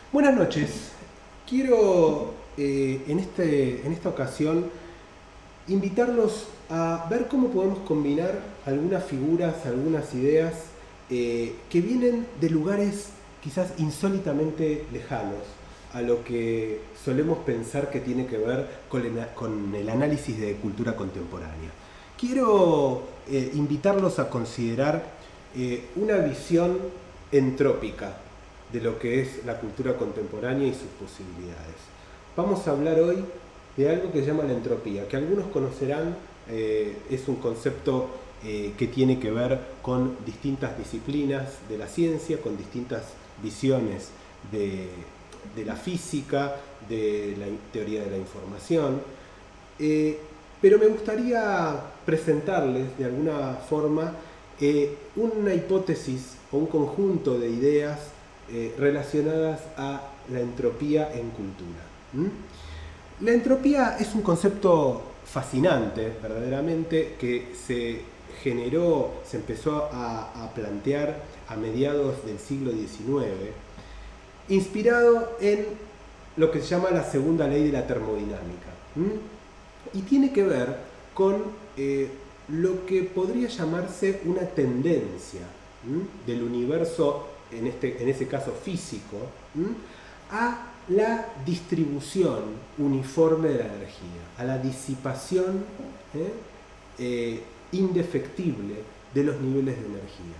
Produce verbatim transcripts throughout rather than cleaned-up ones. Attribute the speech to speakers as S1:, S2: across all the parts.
S1: Buenas noches. Quiero eh, en, este, en esta ocasión invitarlos a ver cómo podemos combinar algunas figuras, algunas ideas eh, que vienen de lugares quizás insólitamente lejanos a lo que solemos pensar que tiene que ver con el, con el análisis de cultura contemporánea. Quiero eh, invitarlos a considerar eh, una visión entrópica de lo que es la cultura contemporánea y sus posibilidades. Vamos a hablar hoy de algo que se llama la entropía, que algunos conocerán, eh, es un concepto eh, que tiene que ver con distintas disciplinas de la ciencia, con distintas visiones de, de la física, de la teoría de la información, eh, pero me gustaría presentarles de alguna forma eh, una hipótesis o un conjunto de ideas Eh, relacionadas a la entropía en cultura. ¿Mm? La entropía es un concepto fascinante, verdaderamente, que se generó, se empezó a, a plantear a mediados del siglo diecinueve, inspirado en lo que se llama la segunda ley de la termodinámica. ¿Mm? Y tiene que ver con eh, lo que podría llamarse una tendencia ¿Mm? del universo, en, este, en ese caso físico, ¿m? a la distribución uniforme de la energía, a la disipación ¿eh? Eh, indefectible de los niveles de energía.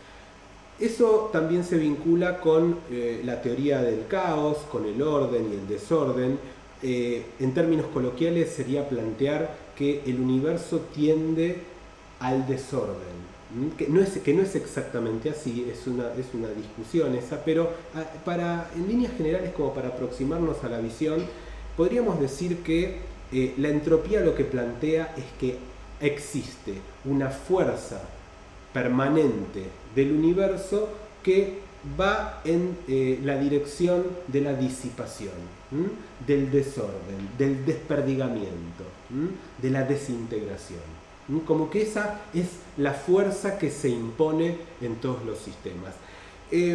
S1: Eso también se vincula con eh, la teoría del caos, con el orden y el desorden. Eh, en términos coloquiales sería plantear que el universo tiende al desorden. Que no, es, que no es exactamente así, es una, es una discusión esa, pero para, en líneas generales, como para aproximarnos a la visión, podríamos decir que eh, la entropía lo que plantea es que existe una fuerza permanente del universo que va en eh, la dirección de la disipación, ¿m? del desorden, del desperdigamiento, ¿m? de la desintegración. Como que esa es la fuerza que se impone en todos los sistemas. Eh,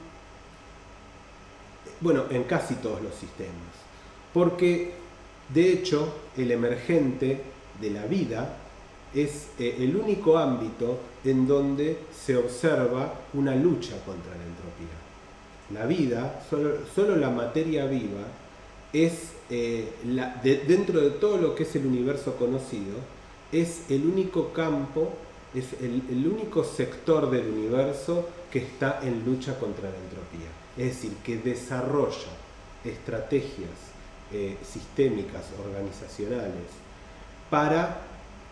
S1: bueno, en casi todos los sistemas. Porque, de hecho, el emergente de la vida es eh, el único ámbito en donde se observa una lucha contra la entropía. La vida, solo, solo la materia viva, es eh, la, de, dentro de todo lo que es el universo conocido, es el único campo, es el, el único sector del universo que está en lucha contra la entropía. Es decir, que desarrolla estrategias eh, sistémicas, organizacionales, para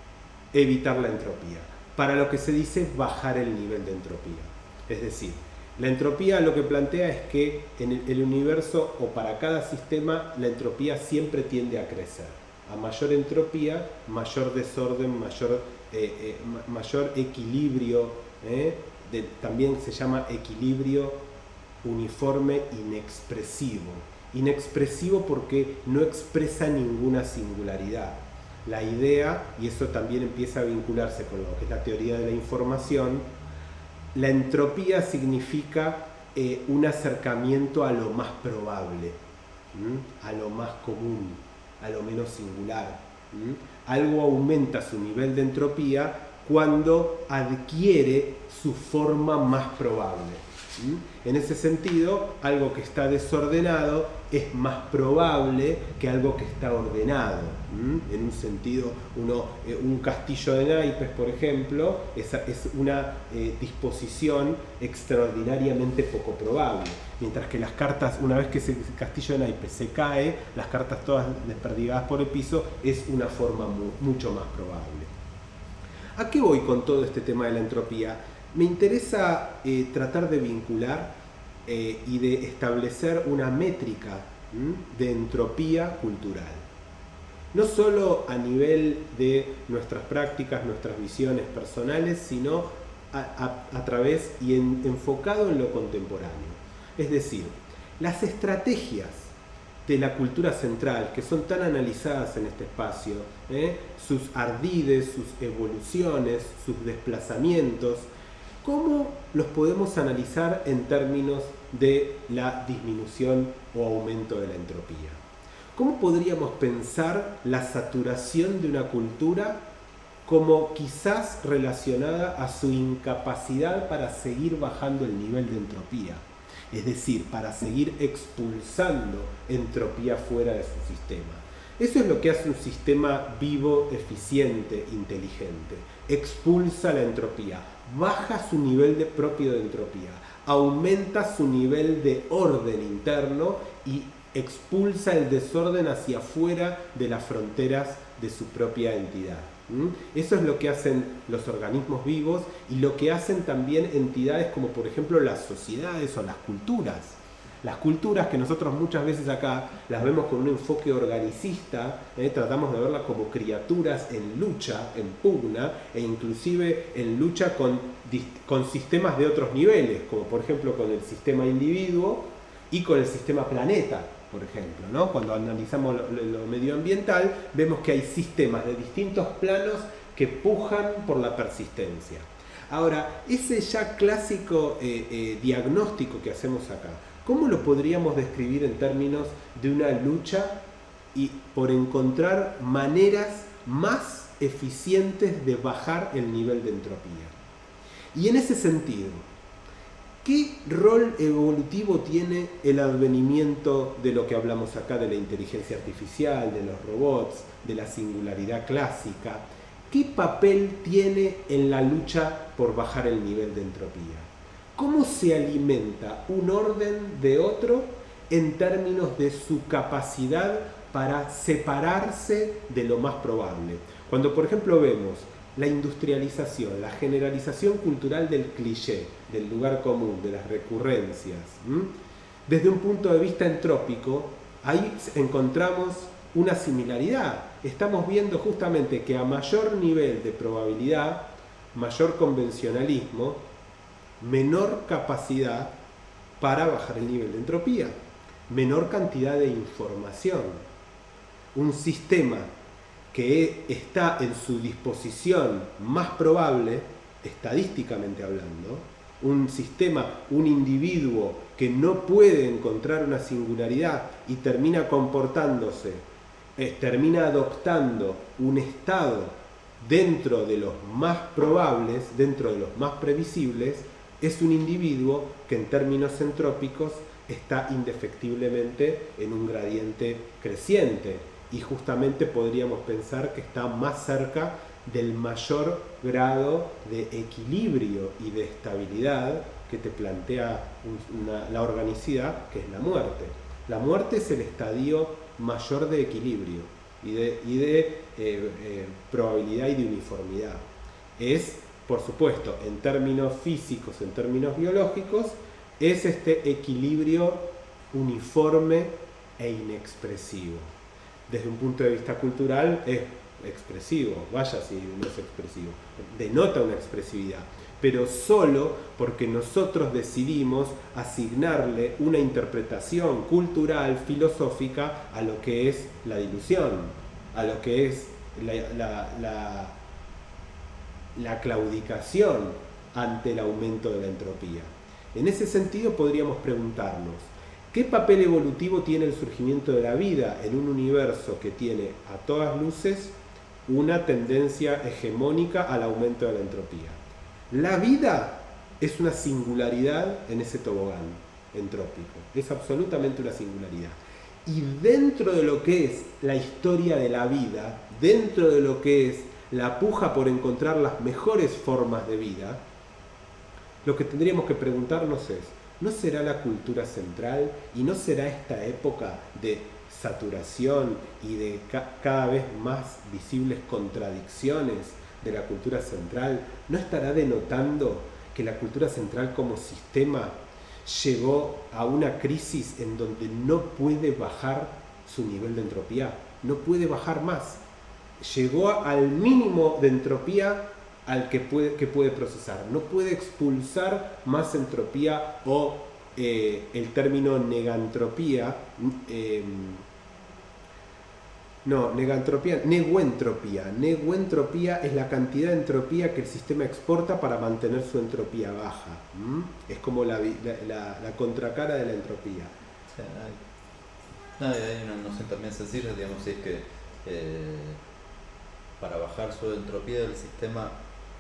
S1: evitar la entropía, para lo que se dice bajar el nivel de entropía. Es decir, la entropía lo que plantea es que en el, el universo o para cada sistema la entropía siempre tiende a crecer. A mayor entropía, mayor desorden, mayor, eh, eh, mayor equilibrio, eh, de, también se llama equilibrio uniforme inexpresivo. Inexpresivo porque no expresa ninguna singularidad. La idea, y eso también empieza a vincularse con lo que es la teoría de la información, la entropía significa eh, un acercamiento a lo más probable, ¿m? a lo más común, a lo menos singular. ¿Mm? Algo aumenta su nivel de entropía cuando adquiere su forma más probable. ¿Mm? En ese sentido, algo que está desordenado es más probable que algo que está ordenado. ¿Mm? En un sentido, uno, eh, un castillo de naipes, por ejemplo, es, es una eh, disposición extraordinariamente poco probable. Mientras que las cartas, una vez que ese castillo de naipes se cae, las cartas todas desperdigadas por el piso, es una forma mu mucho más probable. ¿A qué voy con todo este tema de la entropía? Me interesa eh, tratar de vincular eh, y de establecer una métrica ¿m? de entropía cultural. No solo a nivel de nuestras prácticas, nuestras visiones personales, sino a, a, a través y en, enfocado en lo contemporáneo. Es decir, las estrategias de la cultura central, que son tan analizadas en este espacio, ¿eh? sus ardides, sus evoluciones, sus desplazamientos, ¿cómo los podemos analizar en términos de la disminución o aumento de la entropía. ¿Cómo podríamos pensar la saturación de una cultura como quizás relacionada a su incapacidad para seguir bajando el nivel de entropía? Es decir, para seguir expulsando entropía fuera de su sistema. Eso es lo que hace un sistema vivo, eficiente, inteligente. Expulsa la entropía, baja su nivel de propio de entropía, aumenta su nivel de orden interno y expulsa el desorden hacia afuera de las fronteras de su propia entidad. ¿Mm? Eso es lo que hacen los organismos vivos y lo que hacen también entidades como por ejemplo las sociedades o las culturas. Las culturas que nosotros muchas veces acá las vemos con un enfoque organicista, ¿eh? Tratamos de verlas como criaturas en lucha, en pugna, e inclusive en lucha con, con sistemas de otros niveles, como por ejemplo con el sistema individuo y con el sistema planeta, por ejemplo, ¿no? Cuando analizamos lo, lo medioambiental, vemos que hay sistemas de distintos planos que pujan por la persistencia. Ahora, ese ya clásico eh, eh, diagnóstico que hacemos acá, ¿cómo lo podríamos describir en términos de una lucha y por encontrar maneras más eficientes de bajar el nivel de entropía? Y en ese sentido, ¿qué rol evolutivo tiene el advenimiento de lo que hablamos acá, de la inteligencia artificial, de los robots, de la singularidad clásica? ¿Qué papel tiene en la lucha por bajar el nivel de entropía? ¿Cómo se alimenta un orden de otro en términos de su capacidad para separarse de lo más probable? Cuando, por ejemplo, vemos la industrialización, la generalización cultural del cliché, del lugar común, de las recurrencias, ¿m? Desde un punto de vista entrópico, ahí encontramos una similaridad. Estamos viendo justamente que a mayor nivel de probabilidad, mayor convencionalismo, menor capacidad para bajar el nivel de entropía, menor cantidad de información. Un sistema que está en su disposición más probable, estadísticamente hablando, un sistema, un individuo que no puede encontrar una singularidad y termina comportándose, eh, termina adoptando un estado dentro de los más probables, dentro de los más previsibles, es un individuo que en términos entrópicos está indefectiblemente en un gradiente creciente. Y justamente podríamos pensar que está más cerca del mayor grado de equilibrio y de estabilidad que te plantea una, la organicidad, que es la muerte. La muerte es el estadio mayor de equilibrio y de, y de eh, eh, probabilidad y de uniformidad. Es, por supuesto, en términos físicos, en términos biológicos, es este equilibrio uniforme e inexpresivo. Desde un punto de vista cultural es expresivo, vaya si no es expresivo, denota una expresividad, pero solo porque nosotros decidimos asignarle una interpretación cultural, filosófica a lo que es la dilución, a lo que es la, la, la, la claudicación ante el aumento de la entropía. En ese sentido podríamos preguntarnos, ¿qué papel evolutivo tiene el surgimiento de la vida en un universo que tiene a todas luces una tendencia hegemónica al aumento de la entropía? La vida es una singularidad en ese tobogán entrópico, es absolutamente una singularidad. Y dentro de lo que es la historia de la vida, dentro de lo que es la puja por encontrar las mejores formas de vida, lo que tendríamos que preguntarnos es, ¿no será la cultura central y no será esta época de saturación y de ca cada vez más visibles contradicciones de la cultura central? ¿No estará denotando que la cultura central como sistema llegó a una crisis en donde no puede bajar su nivel de entropía? No puede bajar más. Llegó al mínimo de entropía al que puede, que puede procesar. No puede expulsar más entropía o eh, el término negantropía eh, No, negantropía, neguentropía. Neguentropía es la cantidad de entropía que el sistema exporta para mantener su entropía baja. ¿Mm? Es como la, la, la, la contracara de la entropía.
S2: O sea, hay, no, hay una noción también sencilla, digamos, es que eh, para bajar su entropía el sistema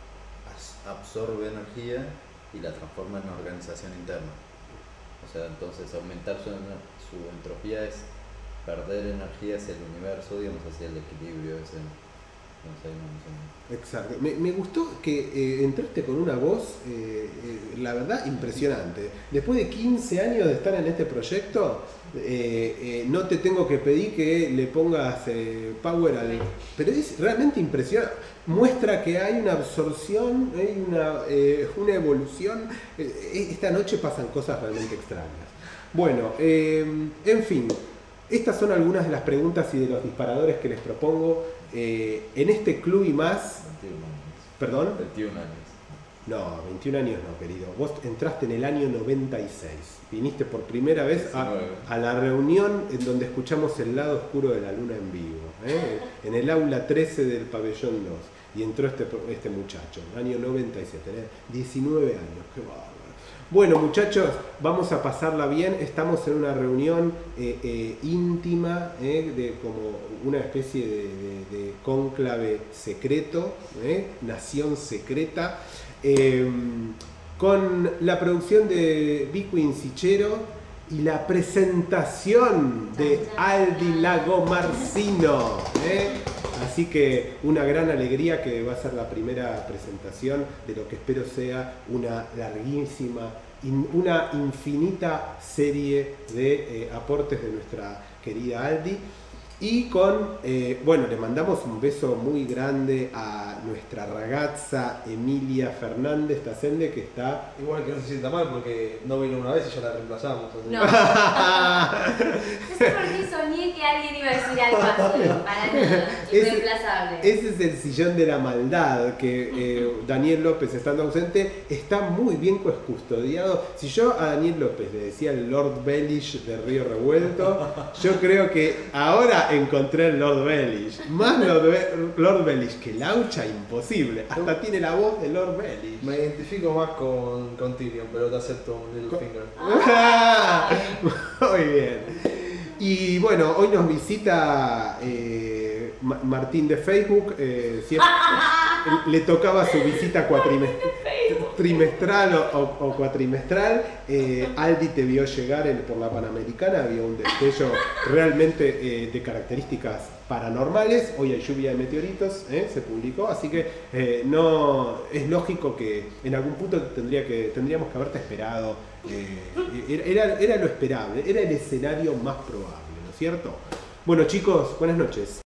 S2: absorbe energía y la transforma en una organización interna. O sea, entonces aumentar su, su entropía es perder energía hacia el universo, digamos, hacia el equilibrio ese. No sé, no sé.
S1: Exacto. Me, me gustó que eh, entraste con una voz, eh, eh, la verdad, impresionante. Después de quince años de estar en este proyecto, eh, eh, no te tengo que pedir que le pongas eh, power al... Pero es realmente impresionante. Muestra que hay una absorción, hay una, eh, una evolución. Eh, esta noche pasan cosas realmente extrañas. Bueno, eh, en fin. Estas son algunas de las preguntas y de los disparadores que les propongo eh, en este club y más.
S2: veintiún años.
S1: ¿Perdón?
S2: veintiún años.
S1: No, veintiún años no, querido. Vos entraste en el año noventa y seis. Viniste por primera vez a, a la reunión en donde escuchamos El lado oscuro de la luna en vivo. ¿eh? En el aula trece del pabellón dos. Y entró este, este muchacho, año noventa y siete. Tenía diecinueve años. Qué bárbaro. Bueno, muchachos, vamos a pasarla bien. Estamos en una reunión eh, eh, íntima, eh, de como una especie de, de, de cónclave secreto, eh, nación secreta, eh, con la producción de Vico Incichero y la presentación de Aldi Lagomarsino. Eh. Así que una gran alegría que va a ser la primera presentación de lo que espero sea una larguísima, in, una infinita serie de eh, aportes de nuestra querida Aldi. Y con, eh, bueno, le mandamos un beso muy grande a nuestra ragazza Emilia Fernández Tacende, que está...
S3: Igual que no se sienta mal porque no vino una vez y ya la reemplazamos. Así.
S4: No. No sé por qué soñé que alguien iba a decir algo así. Para nada. Irreemplazable.
S1: Ese es el sillón de la maldad, que eh, Daniel López, estando ausente, está muy bien custodiado. Si yo a Daniel López le decía el Lord Bellish de Río Revuelto, yo creo que ahora encontré el Lord Bellish. Más Lord, Be Lord Bellish que Laucha, imposible. Hasta tiene la voz de Lord Bellish.
S3: Me identifico más con, con Tyrion, pero te acepto un Little Finger.
S1: Muy bien. Y bueno, hoy nos visita eh, Ma Martín de Facebook. Eh, si es, le tocaba su visita trimestral o, o, o cuatrimestral. Eh, Aldi te vio llegar en, por la Panamericana, había un destello realmente eh, de características paranormales. Hoy hay lluvia de meteoritos, eh, se publicó, así que eh, no es lógico que en algún punto tendría que, tendríamos que haberte esperado. Eh, era, era lo esperable, era el escenario más probable, ¿no es cierto? Bueno, chicos, buenas noches.